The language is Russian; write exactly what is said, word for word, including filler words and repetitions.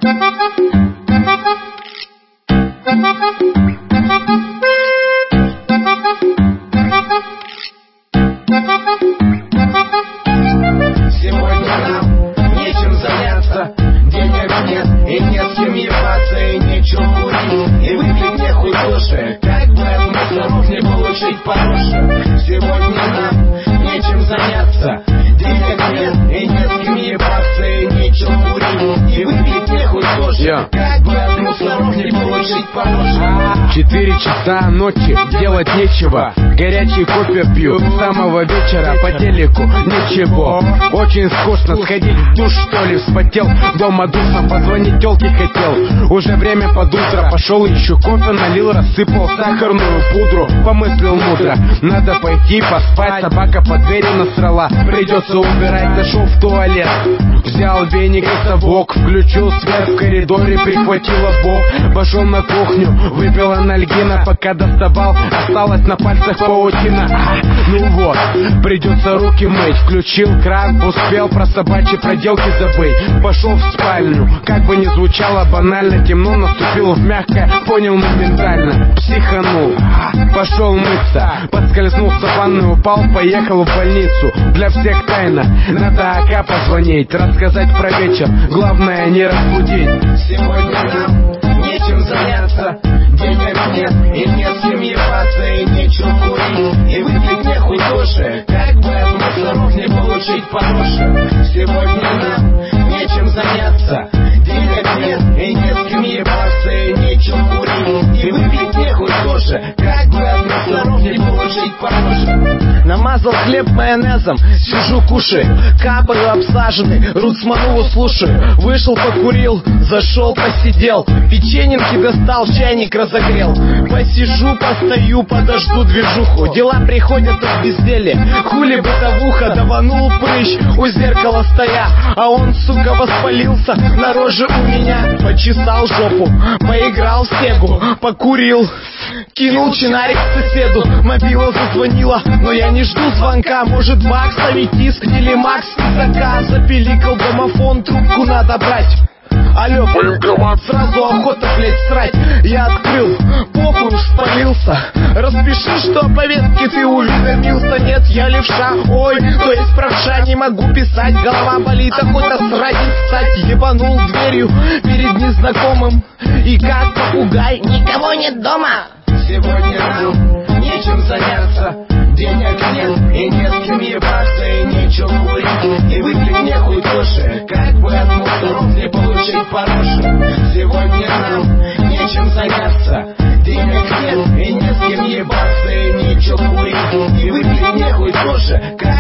Сегодня нам нечем заняться, денег нет и не с кем ебаться, и нечем курить, и выпить нехуй тоже, как бы от мусоров не получить по-хорошему. Сегодня нам нечем заняться, денег нет и не с кем ебаться, и нечем курить, и выпить нехуй тоже, yeah. Как бы от мусоров не получить по-хорошему. Четыре часа ночи, делать нечего, горячий кофе пью с самого вечера, по телеку ничего. Очень скучно, сходить в душ что ли, вспотел, дома душно, позвонить тёлке хотел. Уже время под утро, пошел еще кофе налил, рассыпал сахарную пудру. Помыслил мудро, надо пойти поспать, собака под дверью насрала, придется убирать, зашел в туалет. Взял веник и совок, включил свет в коридоре, прихватила бок. Пошел на кухню, выпил анальгина, пока доставал, осталось на пальцах паутина. А, ну вот, придется руки мыть, включил кран, успел про собачьи проделки забыть. Пошел в спальню, как бы ни звучало банально, темно, наступил в мягкое, понял моментально, психанул. Пошел мыться, подскользнулся в ванную, упал, поехал в больницу. Для всех тайна, надо АК позвонить, рассказать про вечер, главное не разбудить. Сегодня нам нечем заняться, денег нет и не с кем ебаться, и нечем курить, и выпить нехуй тоже, как бы от мусоров не получить по-хорошему. Сегодня нам нечем заняться, денег нет и не с кем ебаться, и нечем курить, и выпить нехуй тоже, как бы от мусоров не получить по-хорошему. Намазал хлеб майонезом, сижу кушаю, капаю обсаженный, Руцманову слушаю. Вышел покурил, зашел посидел, печеньки достал, чайник разогрел. Посижу, постою, подожду движуху, дела приходят от безделья, хули бытовуха. Даванул прыщ у зеркала стоя, а он, сука, воспалился на роже у меня. Почесал жопу, поиграл в сегу, покурил, кинул чинарик соседу. Мобила зазвонила, но я не жду звонка. Может, бакс, аметист или Макс из АК. Запиликал домофон, трубку надо брать. Алло, сразу охота, блять, срать. Я открыл, похуй уж спалился. Распиши, что о повестке ты уведомился. Нет, я левша, ой, то есть правша. Не могу писать, голова болит, охота срать и ссать. Ебанул дверью перед незнакомым, и как попугай, никого нет дома. Сегодня нам нечем заняться, денег нет и не с кем ебаться, и нечем курить, и выпить нехуй тоже, как бы от мусоров не получить по-хорошему. Сегодня нам нечем заняться, денег нет и не с кем ебаться, и нечем курить, и выпить нехуй тоже, как